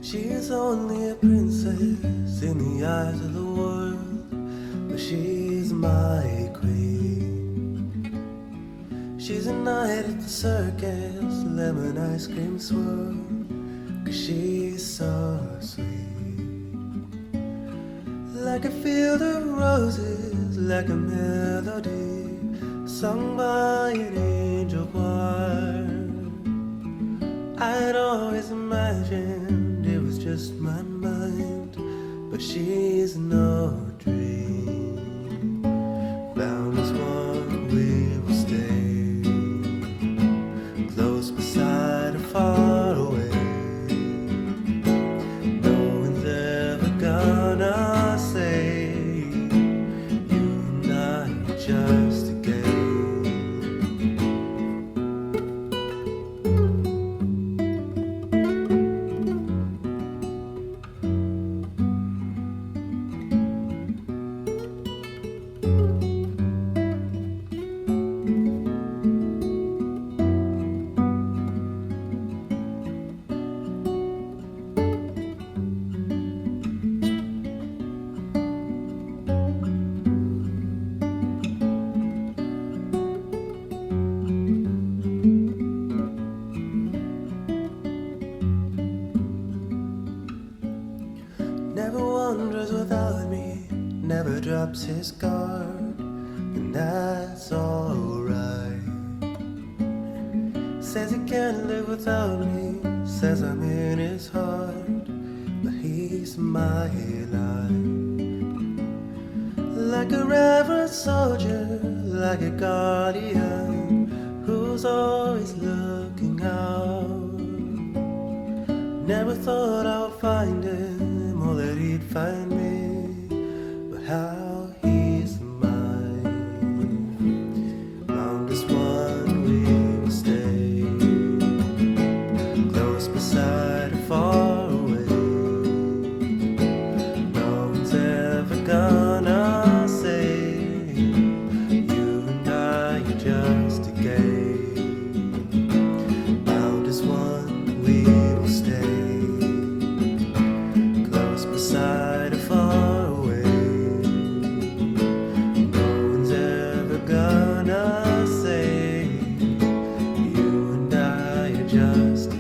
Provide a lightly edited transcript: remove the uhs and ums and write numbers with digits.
She's only a princess in the eyes of the world, but she's my queen. She's a knight at the circus, lemon ice cream swirl, 'cause she's so sweet. Like a field of roses, like a melody sung by an angel choir. I'd always imagined it was just my mind, but she's no dream. Bound as one we will stay, close beside or far away. No one's ever gonna say you and I are just a game. Never wanders without me, never drops his guard, and that's alright. Says he can't live without me, says I'm in his heart, but he's my life. Like a reverent soldier, like a guardian, who's always looking out. Never thought I would find him, or that he'd find me, but how he's mine. Bound as one we will stay, close beside or far away. No one's ever gonna say you and I are just a game. Bound as one we will stay, beside or far away. No one's ever gonna say you and I are just